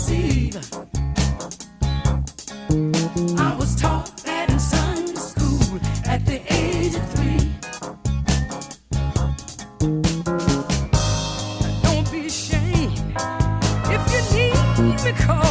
deceive. I was taught that in Sunday school at the age of 3. Don't be ashamed if you need me, call